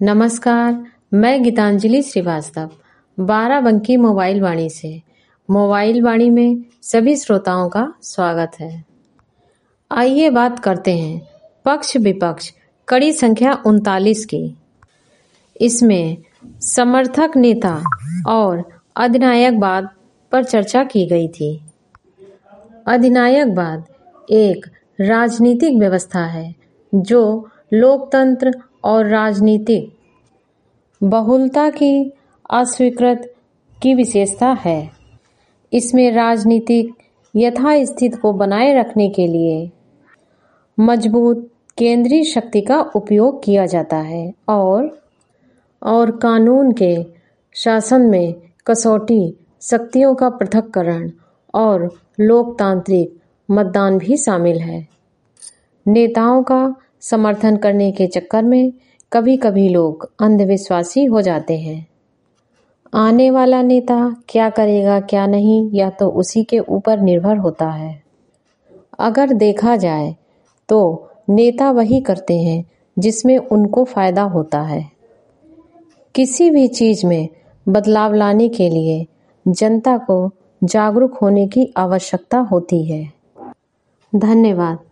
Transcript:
नमस्कार, मैं गीतांजलि श्रीवास्तव, बाराबंकी मोबाइल वाणी से। मोबाइल वाणी में सभी श्रोताओं का स्वागत है। आइए बात करते हैं पक्ष विपक्ष कड़ी संख्या 39 की। इसमें समर्थक नेता और अधिनायकवाद पर चर्चा की गई थी। अधिनायकवाद एक राजनीतिक व्यवस्था है जो लोकतंत्र और राजनीतिक बहुलता की अस्वीकृत की विशेषता है। इसमें राजनीतिक यथास्थिति को बनाए रखने के लिए मजबूत केंद्रीय शक्ति का उपयोग किया जाता है और कानून के शासन में कसौटी शक्तियों का पृथक्करण और लोकतांत्रिक मतदान भी शामिल है। नेताओं का समर्थन करने के चक्कर में कभी कभी लोग अंधविश्वासी हो जाते हैं। आने वाला नेता क्या करेगा क्या नहीं, यह तो उसी के ऊपर निर्भर होता है। अगर देखा जाए तो नेता वही करते हैं जिसमें उनको फायदा होता है। किसी भी चीज में बदलाव लाने के लिए जनता को जागरूक होने की आवश्यकता होती है। धन्यवाद।